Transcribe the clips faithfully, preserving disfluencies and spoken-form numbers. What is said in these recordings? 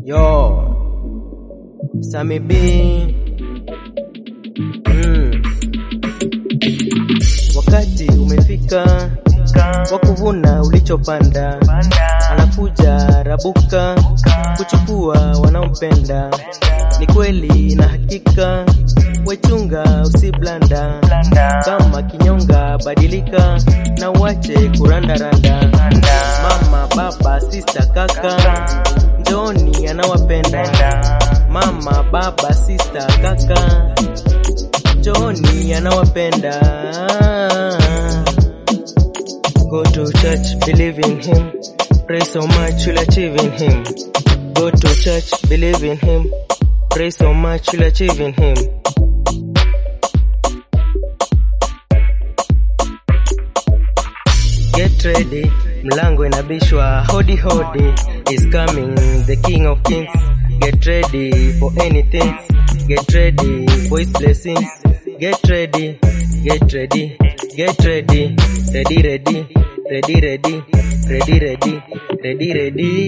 Yo, Sammy B. Mm. Wakati umefika wa kuvuna ulichopanda, anakuja Rabuka kuchukua wanaompenda. Ni kweli na hakika, wechunga usiblanda. Kama kinyonga badilika na uache kurandaranda. Mama, baba, sister, kaka, Johnny anawapenda. Mama, baba, sister, kaka, Johnny anawapenda. Go to church, believe in him, pray so much you'll achieve in him. Go to church, believe in him, pray so much you'll achieve in him. Get ready, mlango inabishwa, hodi hodi, is coming, the king of kings. Get ready for anything, get ready for his blessings. Get ready, get ready, get ready, ready ready, ready ready, ready ready, ready ready.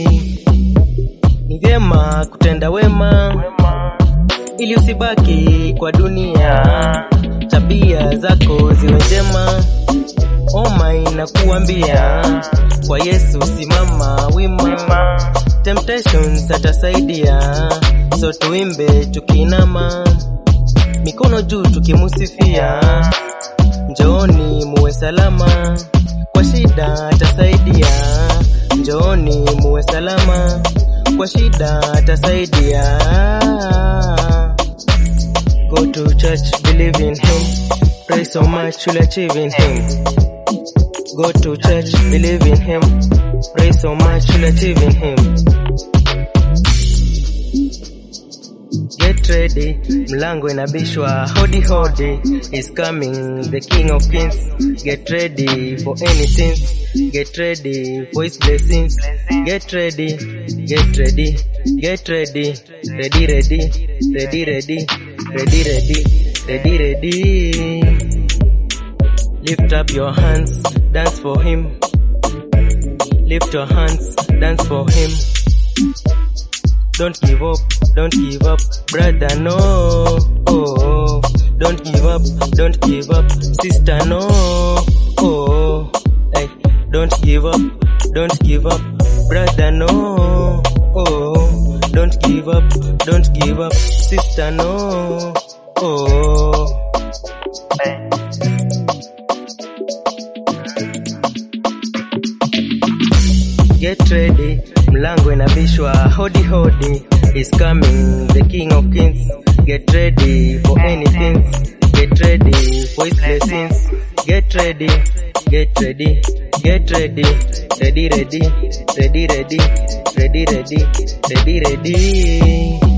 Ni vyema kutenda wema ili usibaki kwa dunia, tabia zako ziwe njema. Oma inakuambia kwa Yesu simama wima, temptations atasaidia. So tuimbe tukinama, mikono juu tukimusifia. Njooni muwe salama, kwa shida atasaidia. Njooni muwe salama, kwa shida atasaidia. Go to church, believe in him, pray so much you'll achieve in him. Go to church, believe in him, pray so much you'll achieve in him. Get ready, mlango inabishwa, hodi hodi, is coming, the king of kings. Get ready for anything, get ready for his blessings. Get ready, get ready, get ready, ready ready, ready ready, ready ready, ready ready. Lift up your hands, dance for him. Lift your hands, dance for him. Don't give up, don't give up, brother, no. Oh, don't give up, don't give up, sister, no. Oh, hey, don't give up, don't give up, brother, no. Oh, don't give up, don't give up, sister, no. Oh, hey. Get ready, mlango inabishwa, hodi hodi, is coming, the king of kings. Get ready for anything, get ready for his blessings. Get ready, get ready, get ready, ready ready, ready ready, ready ready, ready ready.